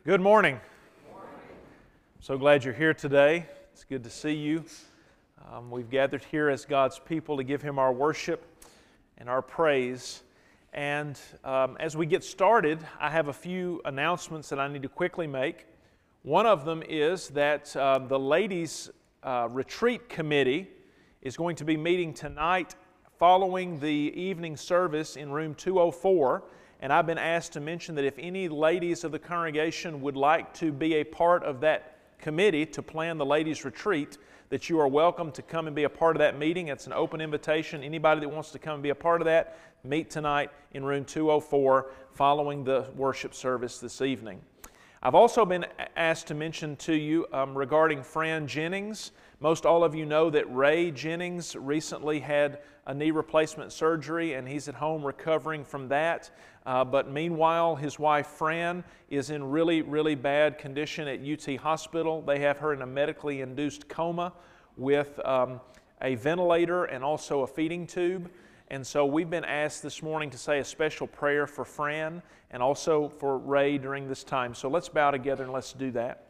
Good morning. So glad you're here today. It's good to see you. We've gathered here as God's people to give Him our worship and our praise. And as we get started, I have a few announcements that I need to quickly make. One of them is that the Ladies' Retreat Committee is going to be meeting tonight following the evening service in room 204. And I've been asked to mention that if any ladies of the congregation would like to be a part of that committee to plan the ladies' retreat, that you are welcome to come and be a part of that meeting. It's an open invitation. Anybody that wants to come and be a part of that, meet tonight in room 204 following the worship service this evening. I've also been asked to mention to you regarding Fran Jennings. Most all of you know that Ray Jennings recently had a knee replacement surgery and he's at home recovering from that. But meanwhile, his wife Fran is in really, really bad condition at UT Hospital. They have her in a medically induced coma with a ventilator and also a feeding tube. And so we've been asked this morning to say a special prayer for Fran and also for Ray during this time. So let's bow together and let's do that.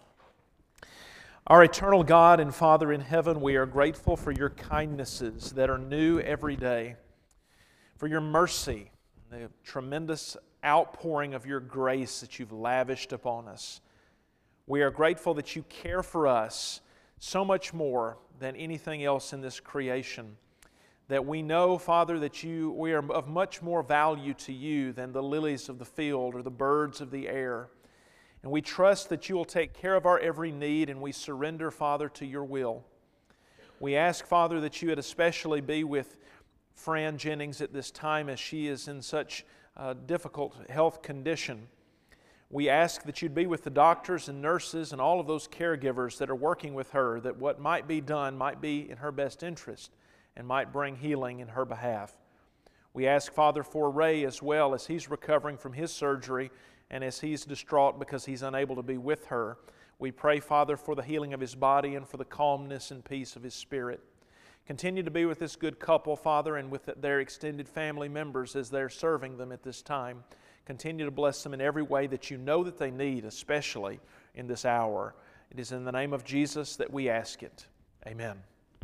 Our eternal God and Father in heaven, we are grateful for your kindnesses that are new every day, for your mercy, the tremendous outpouring of your grace that you've lavished upon us. We are grateful that you care for us so much more than anything else in this creation, that we know, Father, that we are of much more value to you than the lilies of the field or the birds of the air. And we trust that you will take care of our every need, and we surrender, Father, to your will. We ask, Father, that you would especially be with Fran Jennings at this time as she is in such a difficult health condition. We ask that you'd be with the doctors and nurses and all of those caregivers that are working with her, that what might be done might be in her best interest and might bring healing in her behalf. We ask, Father, for Ray as well as he's recovering from his surgery and as he's distraught because he's unable to be with her. We pray, Father, for the healing of his body and for the calmness and peace of his spirit. Continue to be with this good couple, Father, and with their extended family members as they're serving them at this time. Continue to bless them in every way that you know that they need, especially in this hour. It is in the name of Jesus that we ask it. Amen.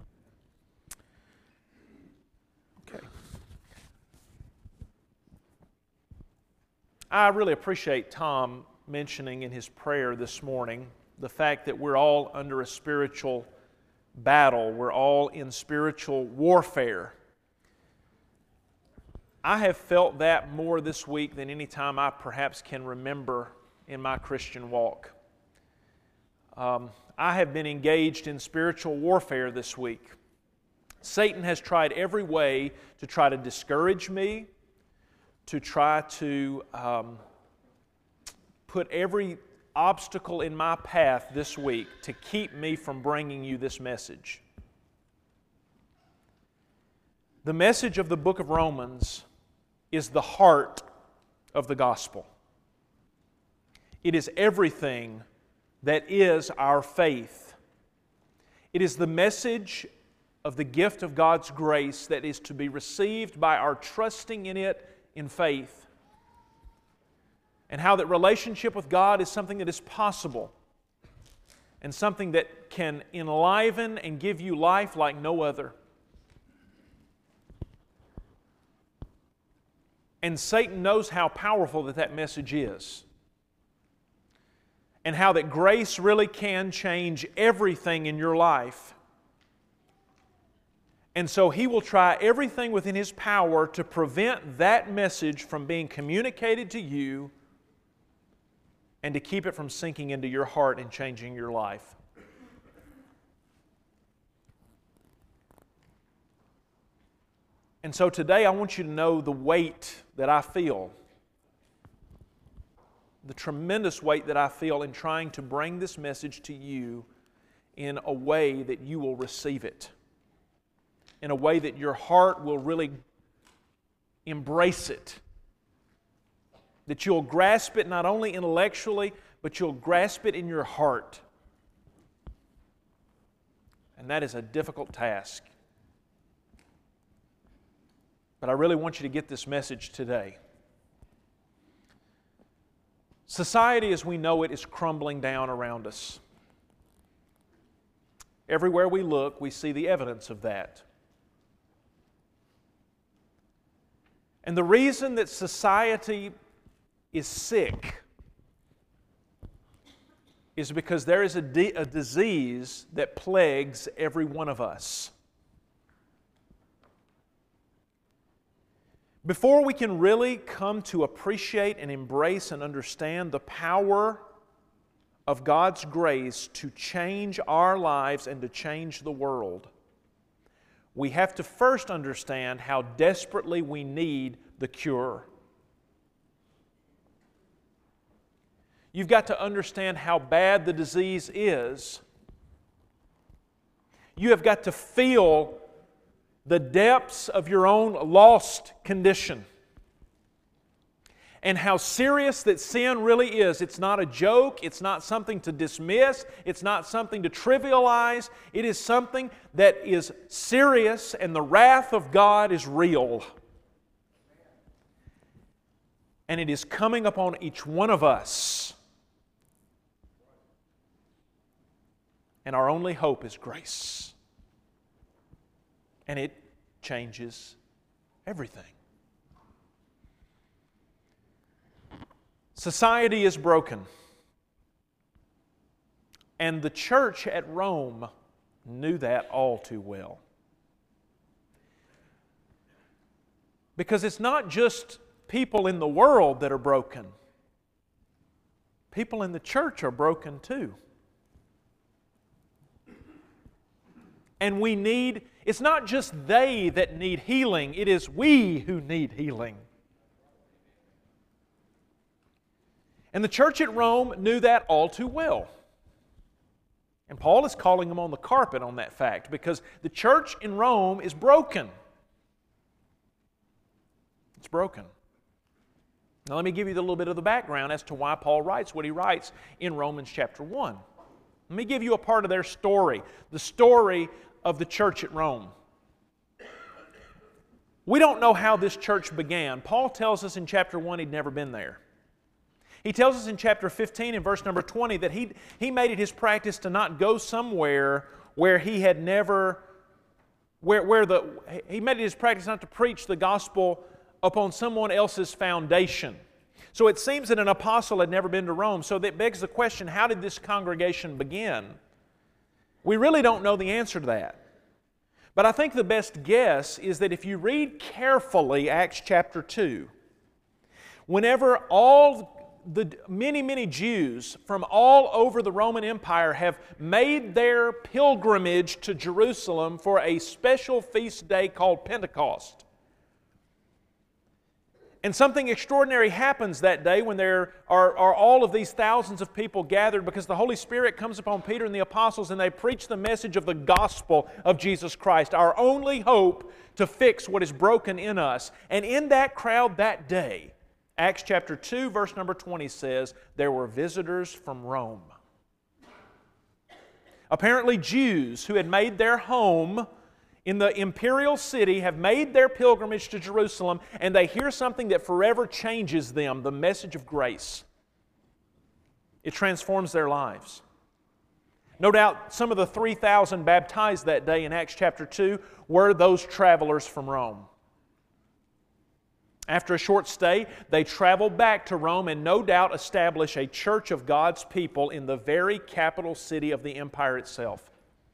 Okay. I really appreciate Tom mentioning in his prayer this morning the fact that we're all under a spiritual battle. We're all in spiritual warfare. I have felt that more this week than any time I perhaps can remember in my Christian walk. I have been engaged in spiritual warfare this week. Satan has tried every way to try to discourage me, to try to put every obstacle in my path this week to keep me from bringing you this message. The message of the book of Romans is the heart of the gospel. It is everything that is our faith. It is the message of the gift of God's grace that is to be received by our trusting in it in faith. And how that relationship with God is something that is possible and something that can enliven and give you life like no other. And Satan knows how powerful that message is. And how that grace really can change everything in your life. And so he will try everything within his power to prevent that message from being communicated to you and to keep it from sinking into your heart and changing your life. And so today I want you to know the weight that I feel, the tremendous weight that I feel in trying to bring this message to you in a way that you will receive it, in a way that your heart will really embrace it, that you'll grasp it not only intellectually, but you'll grasp it in your heart. And that is a difficult task. But I really want you to get this message today. Society as we know it is crumbling down around us. Everywhere we look, we see the evidence of that. And the reason that society is sick is because there is a disease that plagues every one of us. Before we can really come to appreciate and embrace and understand the power of God's grace to change our lives and to change the world, we have to first understand how desperately we need the cure. You've got to understand how bad the disease is. You have got to feel the depths of your own lost condition and how serious that sin really is. It's not a joke. It's not something to dismiss. It's not something to trivialize. It is something that is serious, and the wrath of God is real. And it is coming upon each one of us. And our only hope is grace. And it changes everything. Society is broken. And the church at Rome knew that all too well. Because it's not just people in the world that are broken. People in the church are broken too. And we need, it's not just they that need healing, it is we who need healing. And the church at Rome knew that all too well. And Paul is calling them on the carpet on that fact because the church in Rome is broken. It's broken. Now let me give you a little bit of the background as to why Paul writes what he writes in Romans chapter 1. Let me give you a part of their story, the story of the church at Rome. We don't know how this church began. Paul tells us in chapter 1 he'd never been there. He tells us in chapter 15 and verse number 20 that he made it his practice to not go somewhere where he had never, he made it his practice not to preach the gospel upon someone else's foundation. So it seems that an apostle had never been to Rome. So that begs the question, how did this congregation begin? We really don't know the answer to that. But I think the best guess is that if you read carefully Acts chapter 2, whenever all the many Jews from all over the Roman Empire have made their pilgrimage to Jerusalem for a special feast day called Pentecost, and something extraordinary happens that day when there are all of these thousands of people gathered because the Holy Spirit comes upon Peter and the apostles and they preach the message of the gospel of Jesus Christ, our only hope to fix what is broken in us. And in that crowd that day, Acts chapter 2 verse number 20 says, there were visitors from Rome. Apparently Jews who had made their home in the imperial city have made their pilgrimage to Jerusalem, and they hear something that forever changes them, the message of grace. It transforms their lives. No doubt some of the 3,000 baptized that day in Acts chapter 2 were those travelers from Rome. After a short stay, they traveled back to Rome and no doubt established a church of God's people in the very capital city of the empire itself.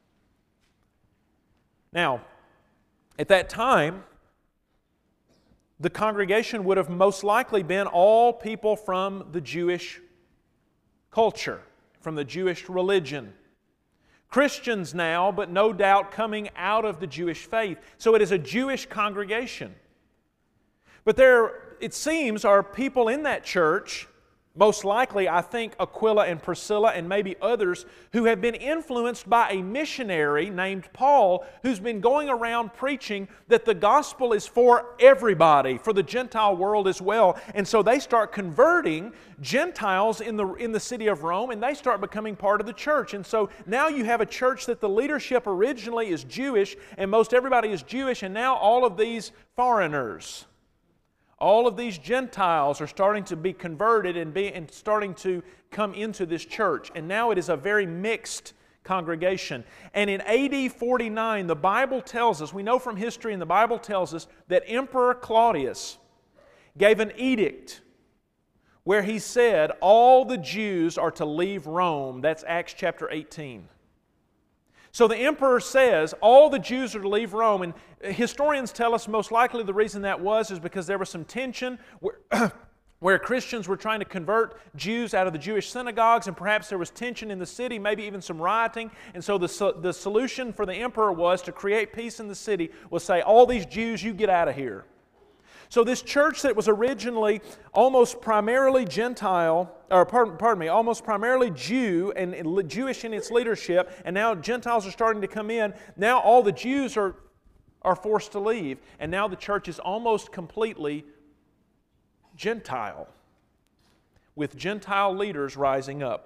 Now, at that time, the congregation would have most likely been all people from the Jewish culture, from the Jewish religion. Christians now, but no doubt coming out of the Jewish faith. So it is a Jewish congregation. But there, it seems, are people in that church, most likely, I think, Aquila and Priscilla and maybe others, who have been influenced by a missionary named Paul who's been going around preaching that the gospel is for everybody, for the Gentile world as well. And so they start converting Gentiles in the city of Rome, and they start becoming part of the church. And so now you have a church that the leadership originally is Jewish, and most everybody is Jewish, and now all of these foreigners All of these Gentiles are starting to be converted and starting to come into this church. And now it is a very mixed congregation. And in AD 49, the Bible tells us, we know from history and the Bible tells us, that Emperor Claudius gave an edict where he said all the Jews are to leave Rome. That's Acts chapter 18. So the emperor says all the Jews are to leave Rome, and historians tell us most likely the reason that was is because there was some tension where Christians were trying to convert Jews out of the Jewish synagogues, and perhaps there was tension in the city, maybe even some rioting. And so the solution for the emperor was to create peace in the city, was say, all these Jews, you get out of here. So this church that was originally almost primarily Gentile, or pardon me, almost primarily Jew and Jewish in its leadership, and now Gentiles are starting to come in. Now all the Jews are forced to leave, and now the church is almost completely Gentile, with Gentile leaders rising up.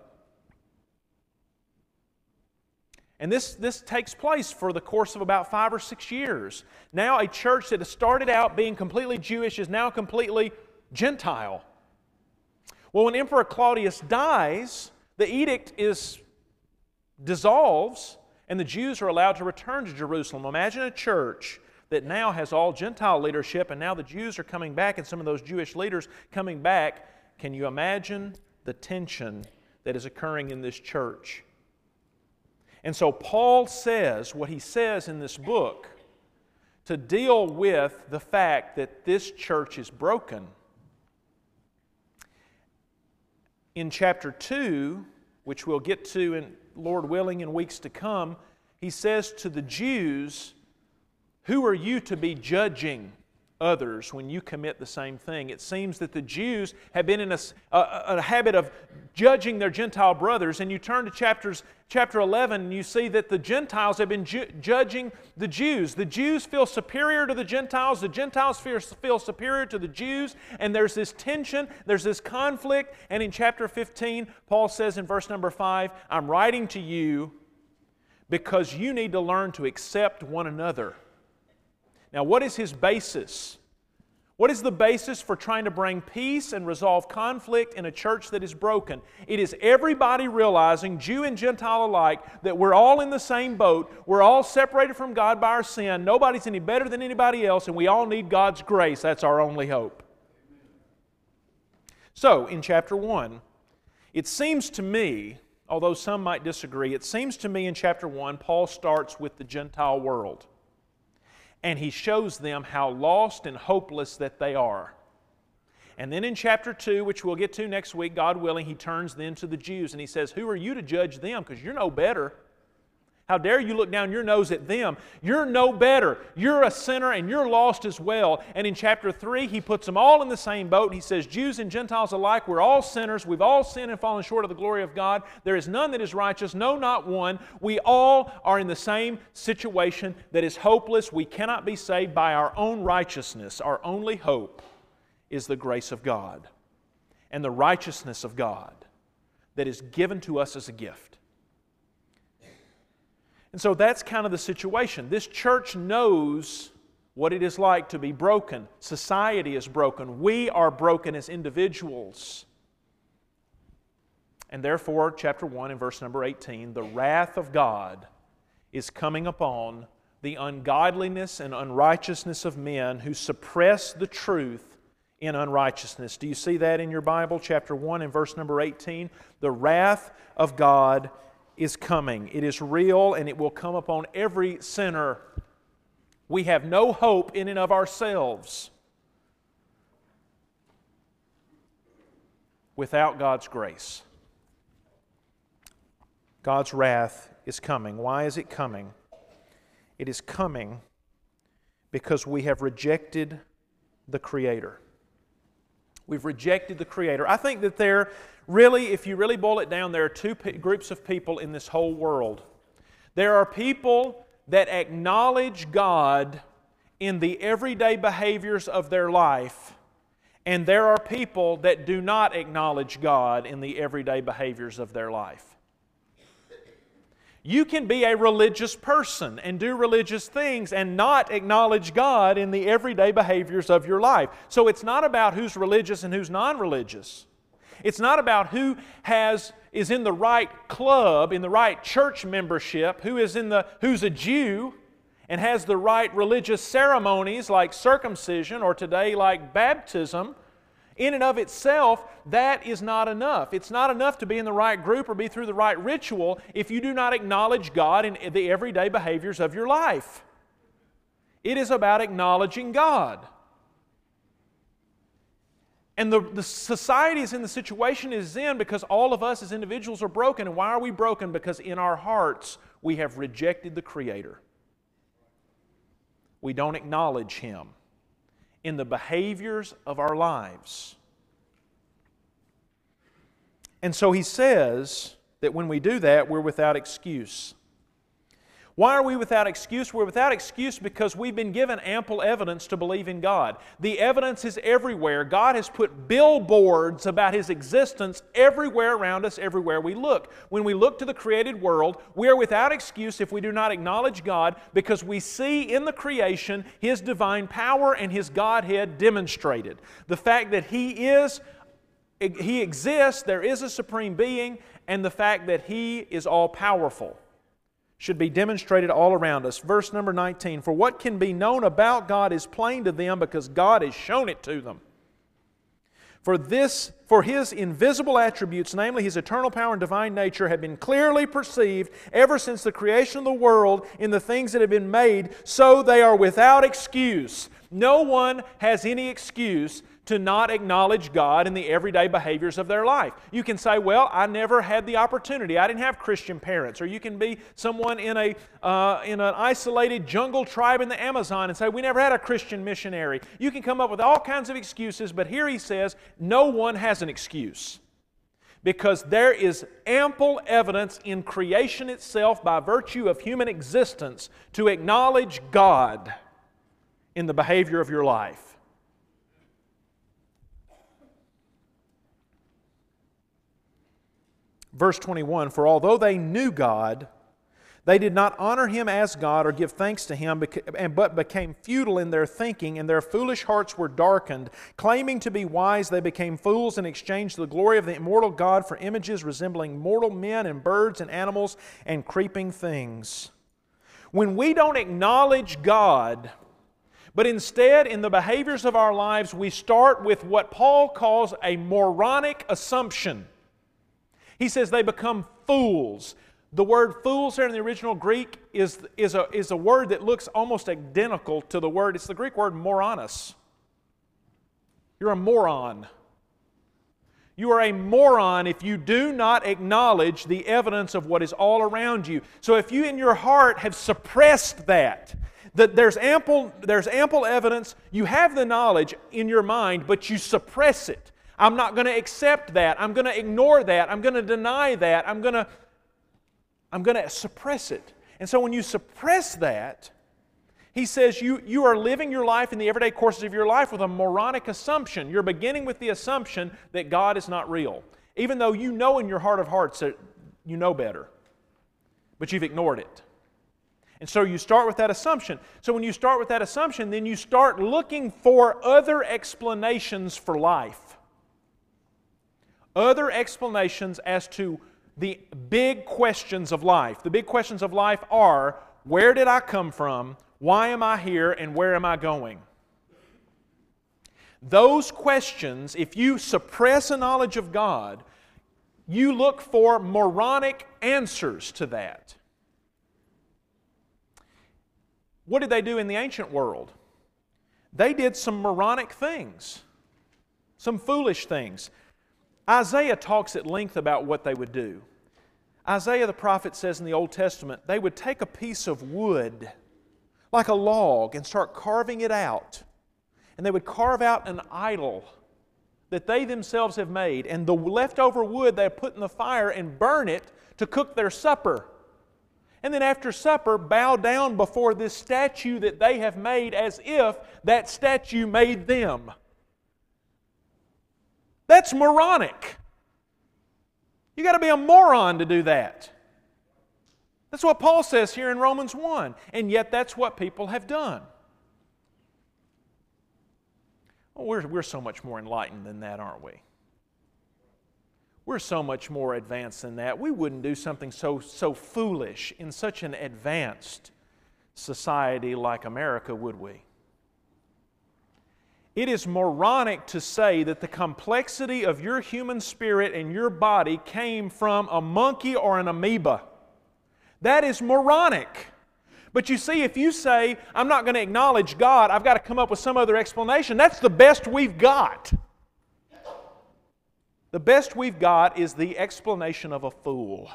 And this takes place for the course of about 5 or 6 years. Now a church that has started out being completely Jewish is now completely Gentile. Well, when Emperor Claudius dies, the edict dissolves, and the Jews are allowed to return to Jerusalem. Imagine a church that now has all Gentile leadership, and now the Jews are coming back, and some of those Jewish leaders coming back. Can you imagine the tension that is occurring in this church? And so Paul says what he says in this book to deal with the fact that this church is broken. In chapter 2, which we'll get to, in Lord willing, in weeks to come, he says to the Jews, who are you to be judging others when you commit the same thing? It seems that the Jews have been in a habit of judging their Gentile brothers, and you turn to chapter 11 and you see that the Gentiles have been judging the Jews. The Jews feel superior to the Gentiles feel superior to the Jews, and there's this tension, there's this conflict, and in chapter 15, Paul says in verse number 5, I'm writing to you because you need to learn to accept one another. Now, what is his basis? What is the basis for trying to bring peace and resolve conflict in a church that is broken? It is everybody realizing, Jew and Gentile alike, that we're all in the same boat. We're all separated from God by our sin. Nobody's any better than anybody else, and we all need God's grace. That's our only hope. So, in chapter 1, it seems to me, although some might disagree, it seems to me in chapter 1, Paul starts with the Gentile world. And he shows them how lost and hopeless that they are. And then in chapter 2, which we'll get to next week, God willing, he turns then to the Jews and he says, who are you to judge them? Because you're no better. How dare you look down your nose at them? You're no better. You're a sinner and you're lost as well. And in chapter 3, he puts them all in the same boat. He says, Jews and Gentiles alike, we're all sinners. We've all sinned and fallen short of the glory of God. There is none that is righteous, no, not one. We all are in the same situation that is hopeless. We cannot be saved by our own righteousness. Our only hope is the grace of God and the righteousness of God that is given to us as a gift. And so that's kind of the situation. This church knows what it is like to be broken. Society is broken. We are broken as individuals. And therefore, chapter 1 and verse number 18, the wrath of God is coming upon the ungodliness and unrighteousness of men who suppress the truth in unrighteousness. Do you see that in your Bible? Chapter 1 and verse number 18, the wrath of God is coming. It is real and it will come upon every sinner. We have no hope in and of ourselves without God's grace. God's wrath is coming. Why is it coming? It is coming because we have rejected the Creator. We've rejected the Creator. I think that if you really boil it down, there are two groups of people in this whole world. There are people that acknowledge God in the everyday behaviors of their life, and there are people that do not acknowledge God in the everyday behaviors of their life. You can be a religious person and do religious things and not acknowledge God in the everyday behaviors of your life. So it's not about who's religious and who's non-religious. It's not about who is in the right club, in the right church membership, who's a Jew and has the right religious ceremonies like circumcision or today like baptism. In and of itself, that is not enough. It's not enough to be in the right group or be through the right ritual if you do not acknowledge God in the everyday behaviors of your life. It is about acknowledging God. And the society is in the situation it is in because all of us as individuals are broken. And why are we broken? Because in our hearts we have rejected the Creator. We don't acknowledge Him in the behaviors of our lives. And so he says that when we do that, we're without excuse. Why are we without excuse? We're without excuse because we've been given ample evidence to believe in God. The evidence is everywhere. God has put billboards about His existence everywhere around us, everywhere we look. When we look to the created world, we are without excuse if we do not acknowledge God because we see in the creation His divine power and His Godhead demonstrated. The fact that He exists, there is a supreme being, and the fact that He is all-powerful should be demonstrated all around us. Verse number 19, for what can be known about God is plain to them because God has shown it to them. For His invisible attributes, namely His eternal power and divine nature, have been clearly perceived ever since the creation of the world in the things that have been made, so they are without excuse. No one has any excuse to not acknowledge God in the everyday behaviors of their life. You can say, well, I never had the opportunity. I didn't have Christian parents. Or you can be someone in an isolated jungle tribe in the Amazon and say, we never had a Christian missionary. You can come up with all kinds of excuses, but here he says, no one has an excuse. Because there is ample evidence in creation itself by virtue of human existence to acknowledge God in the behavior of your life. Verse 21, for although they knew God, they did not honor Him as God or give thanks to Him, but became futile in their thinking, and their foolish hearts were darkened. Claiming to be wise, they became fools and exchanged the glory of the immortal God for images resembling mortal men and birds and animals and creeping things. When we don't acknowledge God, but instead in the behaviors of our lives, we start with what Paul calls a moronic assumption. He says they become fools. The word fools here in the original Greek is a word that looks almost identical to the word, it's the Greek word moranos. You're a moron. You are a moron if you do not acknowledge the evidence of what is all around you. So if you in your heart have suppressed that there's ample evidence, you have the knowledge in your mind, but you suppress it. I'm not going to accept that. I'm going to ignore that. I'm going to deny that. I'm going to suppress it. And so when you suppress that, he says you are living your life in the everyday courses of your life with a moronic assumption. You're beginning with the assumption that God is not real, even though you know in your heart of hearts that you know better, but you've ignored it. And so you start with that assumption. So when you start with that assumption, then you start looking for other explanations for life. Other explanations as to the big questions of life. The big questions of life are, where did I come from? Why am I here? And where am I going? Those questions, if you suppress a knowledge of God, you look for moronic answers to that. What did they do in the ancient world? They did some moronic things, some foolish things. Isaiah talks at length about what they would do. Isaiah the prophet says in the Old Testament, they would take a piece of wood, like a log, and start carving it out. And they would carve out an idol that they themselves have made. And the leftover wood they put in the fire and burn it to cook their supper. And then after supper, bow down before this statue that they have made as if that statue made them. That's moronic. You got to be a moron to do that. That's what Paul says here in Romans 1. And yet that's what people have done. Well, we're so much more enlightened than that, aren't we? We're so much more advanced than that. We wouldn't do something so foolish in such an advanced society like America, would we? It is moronic to say that the complexity of your human spirit and your body came from a monkey or an amoeba. That is moronic. But you see, if you say, I'm not going to acknowledge God, I've got to come up with some other explanation, that's the best we've got. The best we've got is the explanation of a fool.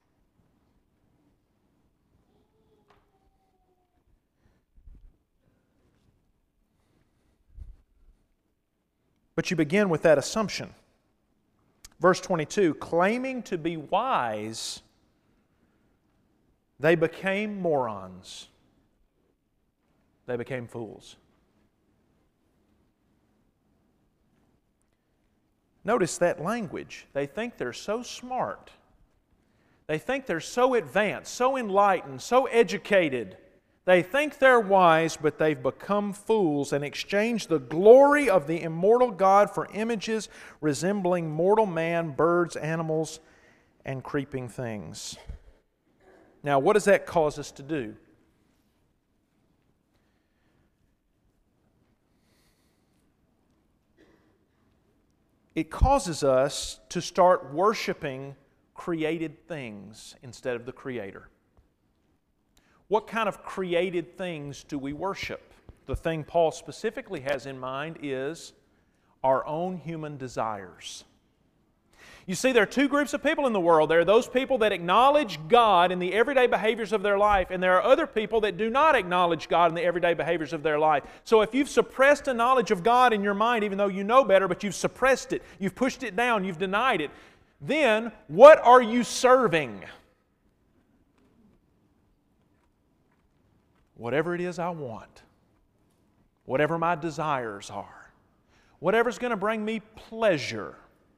But you begin with that assumption. Verse 22, claiming to be wise, they became morons. They became fools. Notice that language. They think they're so smart. They think they're so advanced, so enlightened, so educated. They think they're wise, but they've become fools and exchanged the glory of the immortal God for images resembling mortal man, birds, animals, and creeping things. Now, what does that cause us to do? It causes us to start worshiping created things instead of the Creator. What kind of created things do we worship? The thing Paul specifically has in mind is our own human desires. You see, there are two groups of people in the world. There are those people that acknowledge God in the everyday behaviors of their life, and there are other people that do not acknowledge God in the everyday behaviors of their life. So if you've suppressed a knowledge of God in your mind, even though you know better, but you've suppressed it, you've pushed it down, you've denied it, then what are you serving? Whatever it is I want, whatever my desires are, whatever's going to bring me pleasure.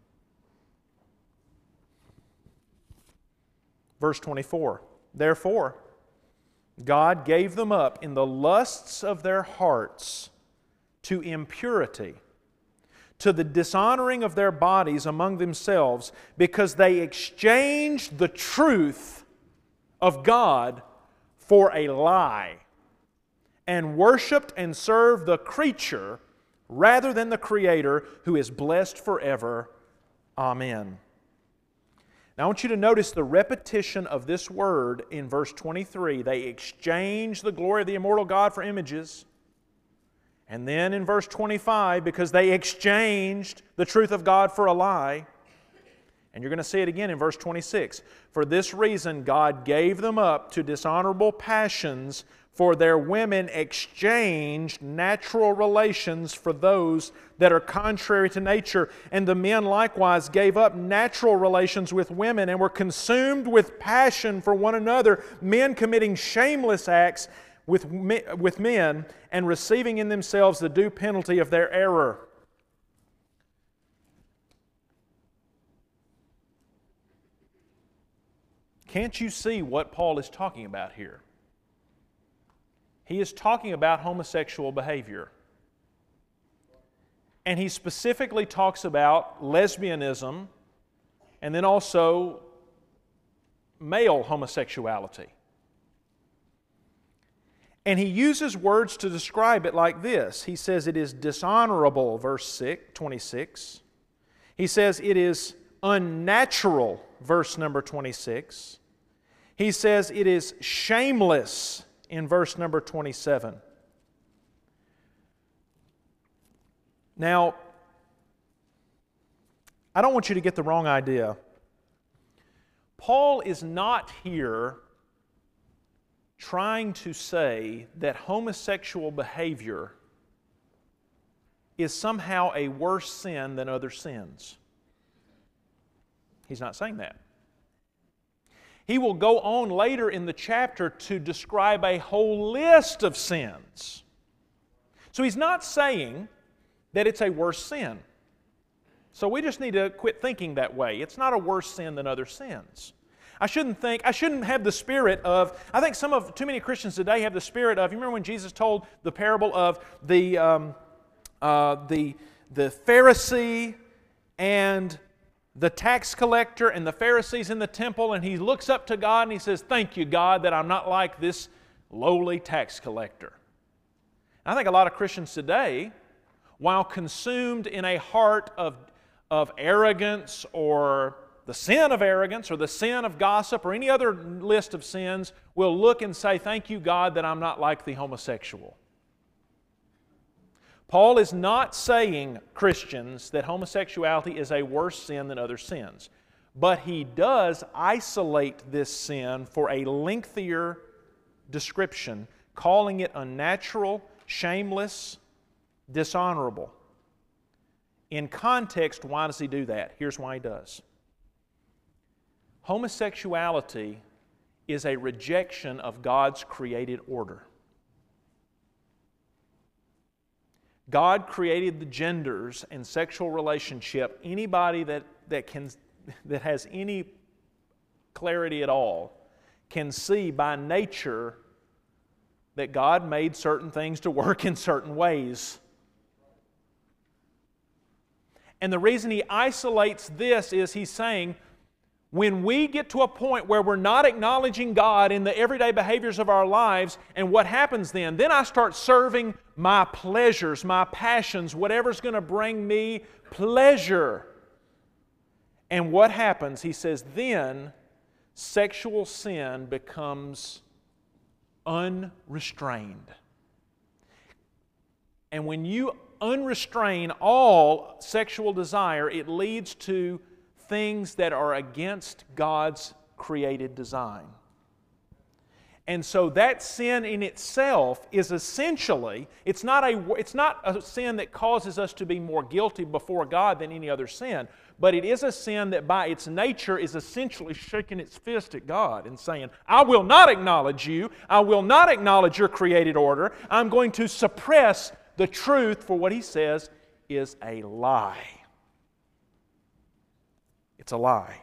Verse 24, therefore, God gave them up in the lusts of their hearts to impurity, to the dishonoring of their bodies among themselves, because they exchanged the truth of God for a lie, and worshiped and served the creature rather than the Creator, who is blessed forever. Amen. Now I want you to notice the repetition of this word in verse 23. They exchanged the glory of the immortal God for images. And then in verse 25, because they exchanged the truth of God for a lie. And you're going to see it again in verse 26. For this reason God gave them up to dishonorable passions, for their women exchanged natural relations for those that are contrary to nature. And the men likewise gave up natural relations with women and were consumed with passion for one another, men committing shameless acts with men and receiving in themselves the due penalty of their error. Can't you see what Paul is talking about here? He is talking about homosexual behavior. And he specifically talks about lesbianism and then also male homosexuality. And he uses words to describe it like this. He says it is dishonorable, verse 26. He says it is unnatural, verse number 26. He says it is shameless in verse number 27. Now, I don't want you to get the wrong idea. Paul is not here trying to say that homosexual behavior is somehow a worse sin than other sins. He's not saying that. He will go on later in the chapter to describe a whole list of sins. So he's not saying that it's a worse sin. So we just need to quit thinking that way. It's not a worse sin than other sins. I shouldn't have the spirit of, I think too many Christians today have the spirit of, you remember when Jesus told the parable of the Pharisee and the tax collector and the Pharisees in the temple, and he looks up to God and he says, "Thank you, God, that I'm not like this lowly tax collector." And I think a lot of Christians today, while consumed in a heart of arrogance or the sin of arrogance or the sin of gossip or any other list of sins, will look and say, "Thank you, God, that I'm not like the homosexual." Paul is not saying, Christians, that homosexuality is a worse sin than other sins. But he does isolate this sin for a lengthier description, calling it unnatural, shameless, dishonorable. In context, why does he do that? Here's why he does. Homosexuality is a rejection of God's created order. God created the genders and sexual relationship. Anybody that has any clarity at all can see by nature that God made certain things to work in certain ways. And the reason he isolates this is he's saying, when we get to a point where we're not acknowledging God in the everyday behaviors of our lives, and what happens then? Then I start serving my pleasures, my passions, whatever's going to bring me pleasure. And what happens? He says, then sexual sin becomes unrestrained. And when you unrestrain all sexual desire, it leads to things that are against God's created design. And so that sin in itself is essentially, it's not a sin that causes us to be more guilty before God than any other sin, but it is a sin that by its nature is essentially shaking its fist at God and saying, "I will not acknowledge you, I will not acknowledge your created order, I'm going to suppress the truth for what he says is a lie." It's a lie.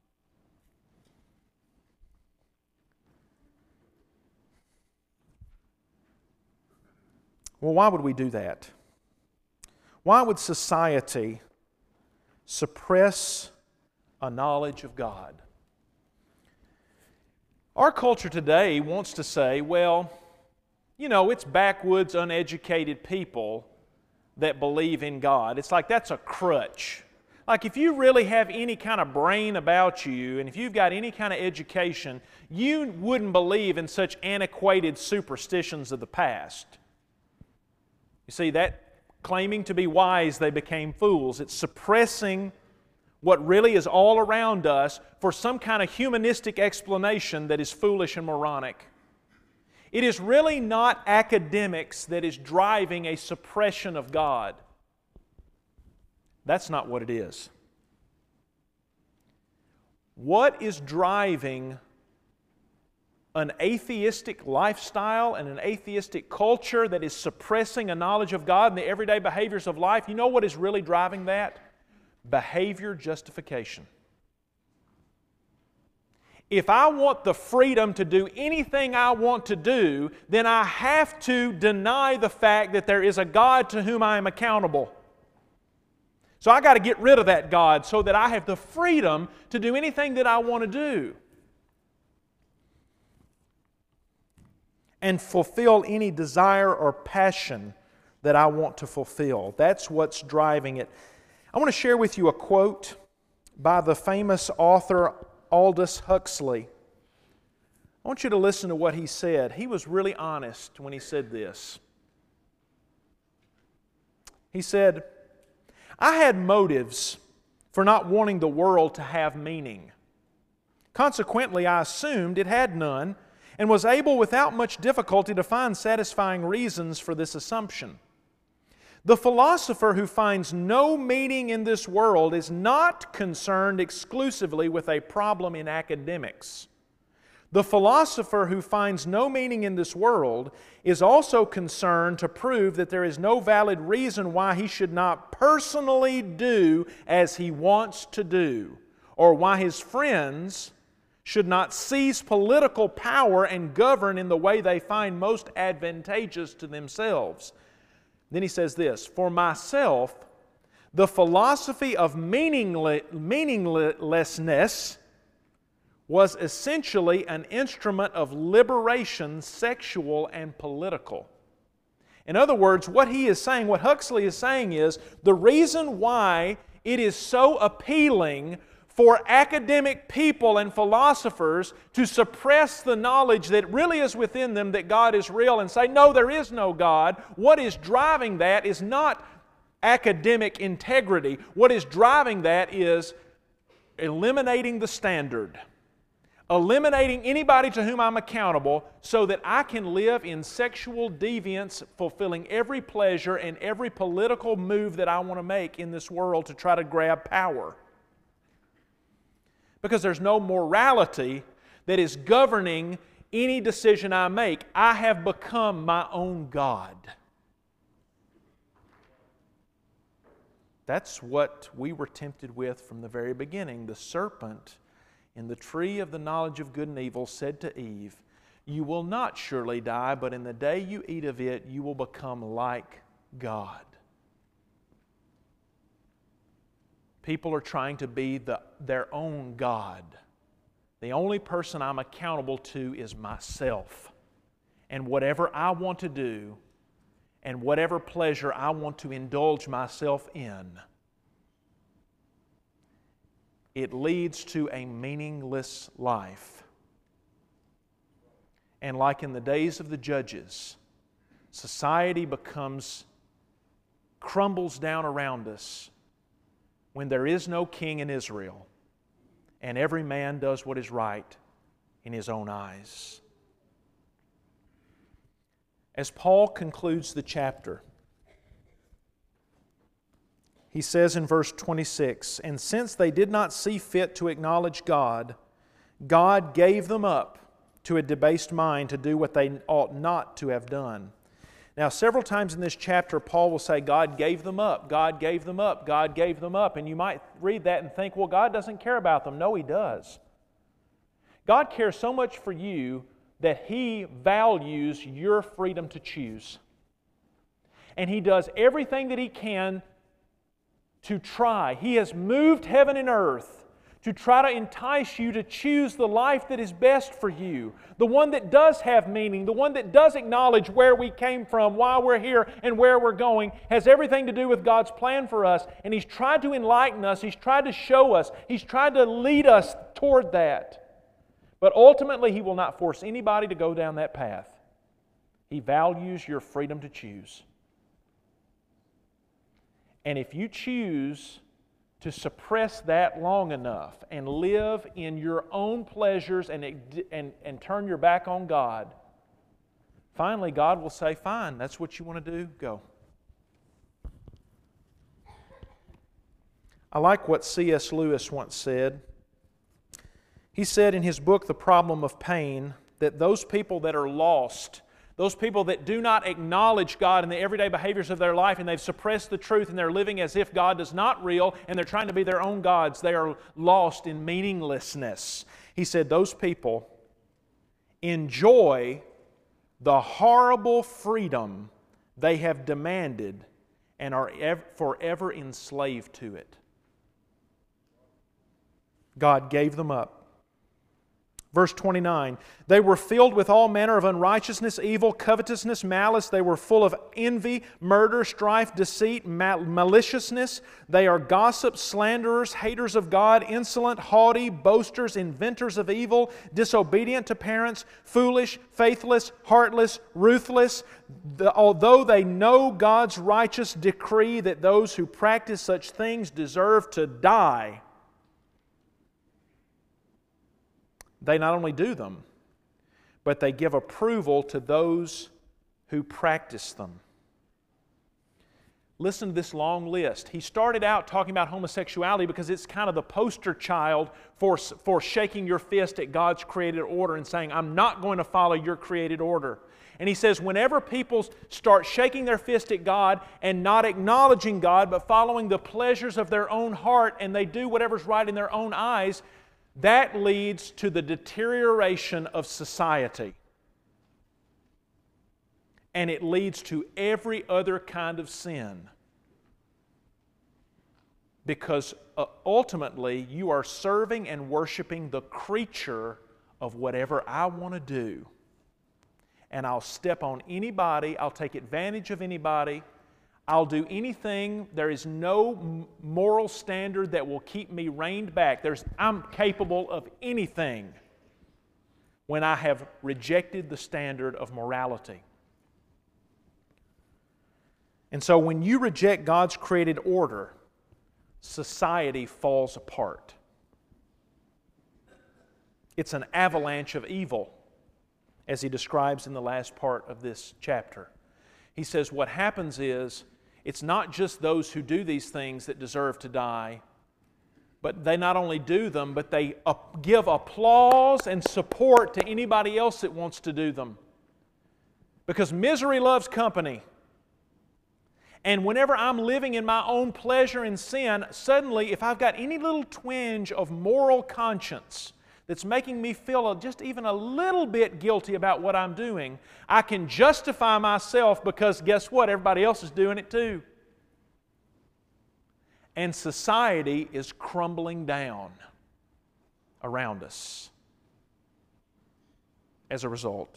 Well, why would we do that? Why would society suppress a knowledge of God? Our culture today wants to say, well, it's backwoods, uneducated people that believe in God. It's like that's a crutch. Like if you really have any kind of brain about you and if you've got any kind of education, you wouldn't believe in such antiquated superstitions of the past. You see, that claiming to be wise, they became fools. It's suppressing what really is all around us for some kind of humanistic explanation that is foolish and moronic. It is really not academics that is driving a suppression of God. That's not what it is. What is driving an atheistic lifestyle and an atheistic culture that is suppressing a knowledge of God and the everyday behaviors of life? You know what is really driving that? Behavior justification. If I want the freedom to do anything I want to do, then I have to deny the fact that there is a God to whom I am accountable. So I got to get rid of that God so that I have the freedom to do anything that I want to do. And fulfill any desire or passion that I want to fulfill. That's what's driving it. I want to share with you a quote by the famous author Aldous Huxley. I want you to listen to what he said. He was really honest when he said this. He said, "I had motives for not wanting the world to have meaning. Consequently, I assumed it had none and was able without much difficulty to find satisfying reasons for this assumption. The philosopher who finds no meaning in this world is not concerned exclusively with a problem in academics. The philosopher who finds no meaning in this world is also concerned to prove that there is no valid reason why he should not personally do as he wants to do, or why his friends should not seize political power and govern in the way they find most advantageous to themselves. Then he says this, "For myself, the philosophy of meaninglessness was essentially an instrument of liberation, sexual and political." In other words, what he is saying, what Huxley is saying is, the reason why it is so appealing for academic people and philosophers to suppress the knowledge that really is within them that God is real and say, no, there is no God, what is driving that is not academic integrity. What is driving that is eliminating the standard. Eliminating anybody to whom I'm accountable so that I can live in sexual deviance, fulfilling every pleasure and every political move that I want to make in this world to try to grab power. Because there's no morality that is governing any decision I make. I have become my own God. That's what we were tempted with from the very beginning. The serpent in the tree of the knowledge of good and evil said to Eve, "You will not surely die, but in the day you eat of it, you will become like God." People are trying to be their own God. The only person I'm accountable to is myself. And whatever I want to do, and whatever pleasure I want to indulge myself in, it leads to a meaningless life. And like in the days of the judges, society crumbles down around us when there is no king in Israel and every man does what is right in his own eyes. As Paul concludes the chapter, he says in verse 26, "And since they did not see fit to acknowledge God, God gave them up to a debased mind to do what they ought not to have done." Now, several times in this chapter, Paul will say, God gave them up, God gave them up, God gave them up. And you might read that and think, well, God doesn't care about them. No, He does. God cares so much for you that He values your freedom to choose. And He does everything that He can to try. He has moved heaven and earth to try to entice you to choose the life that is best for you, the one that does have meaning, the one that does acknowledge where we came from, why we're here, and where we're going, has everything to do with God's plan for us. And He's tried to enlighten us, He's tried to show us, He's tried to lead us toward that. But ultimately, He will not force anybody to go down that path. He values your freedom to choose. And if you choose to suppress that long enough and live in your own pleasures and turn your back on God, finally God will say, fine, that's what you want to do, go. I like what C.S. Lewis once said. He said in his book, The Problem of Pain, that those people that are lost, those people that do not acknowledge God in the everyday behaviors of their life, and they've suppressed the truth and they're living as if God is not real and they're trying to be their own gods, they are lost in meaninglessness. He said those people enjoy the horrible freedom they have demanded and are forever enslaved to it. God gave them up. Verse 29, they were filled with all manner of unrighteousness, evil, covetousness, malice. They were full of envy, murder, strife, deceit, maliciousness. They are gossips, slanderers, haters of God, insolent, haughty, boasters, inventors of evil, disobedient to parents, foolish, faithless, heartless, ruthless. Although they know God's righteous decree that those who practice such things deserve to die, they not only do them, but they give approval to those who practice them. Listen to this long list. He started out talking about homosexuality because it's kind of the poster child for shaking your fist at God's created order and saying, I'm not going to follow your created order. And he says, whenever people start shaking their fist at God and not acknowledging God, but following the pleasures of their own heart, and they do whatever's right in their own eyes, that leads to the deterioration of society. And it leads to every other kind of sin. Because ultimately, you are serving and worshiping the creature of whatever I want to do. And I'll step on anybody, I'll take advantage of anybody, I'll do anything. There is no moral standard that will keep me reined back. I'm capable of anything when I have rejected the standard of morality. And so when you reject God's created order, society falls apart. It's an avalanche of evil, as he describes in the last part of this chapter. He says what happens is, it's not just those who do these things that deserve to die, but they not only do them, but they give applause and support to anybody else that wants to do them. Because misery loves company. And whenever I'm living in my own pleasure and sin, suddenly, if I've got any little twinge of moral conscience that's making me feel just even a little bit guilty about what I'm doing, I can justify myself because guess what? Everybody else is doing it too. And society is crumbling down around us as a result.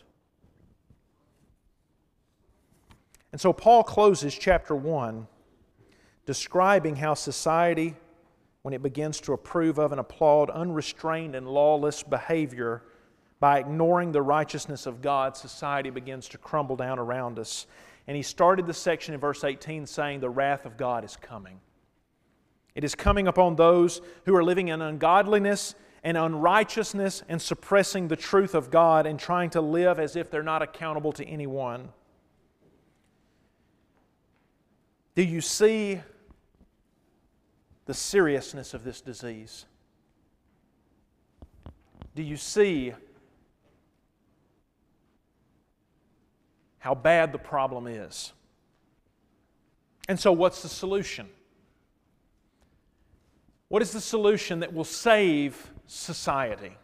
And so Paul closes chapter 1 describing how society, when it begins to approve of and applaud unrestrained and lawless behavior, by ignoring the righteousness of God, society begins to crumble down around us. And he started the section in verse 18 saying, the wrath of God is coming. It is coming upon those who are living in ungodliness and unrighteousness and suppressing the truth of God and trying to live as if they're not accountable to anyone. Do you see the seriousness of this disease? Do you see how bad the problem is? And so what's the solution? What is the solution that will save society?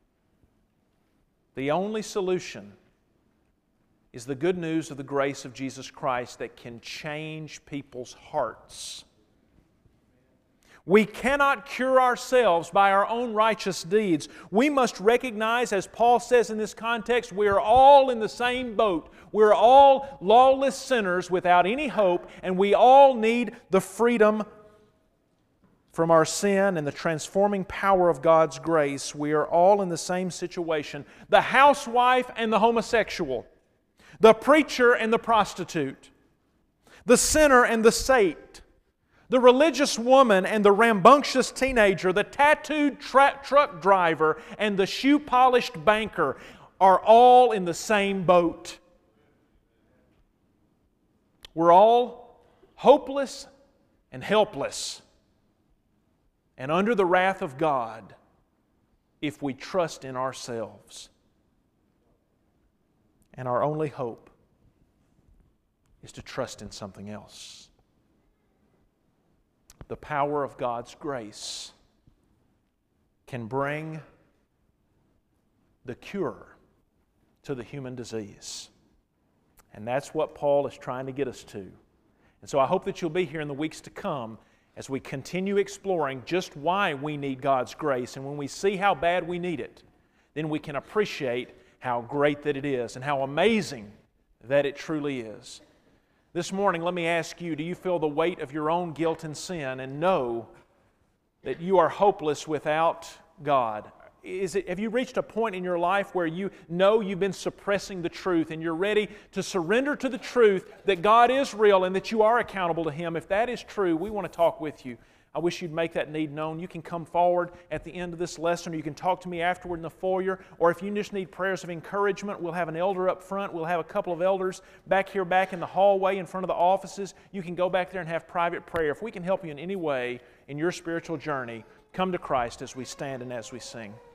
The only solution is the good news of the grace of Jesus Christ that can change people's hearts. We cannot cure ourselves by our own righteous deeds. We must recognize, as Paul says in this context, we are all in the same boat. We're all lawless sinners without any hope, and we all need the freedom from our sin and the transforming power of God's grace. We are all in the same situation. The housewife and the homosexual, the preacher and the prostitute, the sinner and the saint, the religious woman and the rambunctious teenager, the tattooed truck driver and the shoe-polished banker are all in the same boat. We're all hopeless and helpless and under the wrath of God if we trust in ourselves. And our only hope is to trust in something else. The power of God's grace can bring the cure to the human disease. And that's what Paul is trying to get us to. And so I hope that you'll be here in the weeks to come as we continue exploring just why we need God's grace. And when we see how bad we need it, then we can appreciate how great that it is and how amazing that it truly is. This morning, let me ask you, do you feel the weight of your own guilt and sin and know that you are hopeless without God? Have you reached a point in your life where you know you've been suppressing the truth and you're ready to surrender to the truth that God is real and that you are accountable to Him? If that is true, we want to talk with you. I wish you'd make that need known. You can come forward at the end of this lesson, or you can talk to me afterward in the foyer, or if you just need prayers of encouragement, we'll have an elder up front. We'll have a couple of elders back here, back in the hallway in front of the offices. You can go back there and have private prayer. If we can help you in any way in your spiritual journey, come to Christ as we stand and as we sing.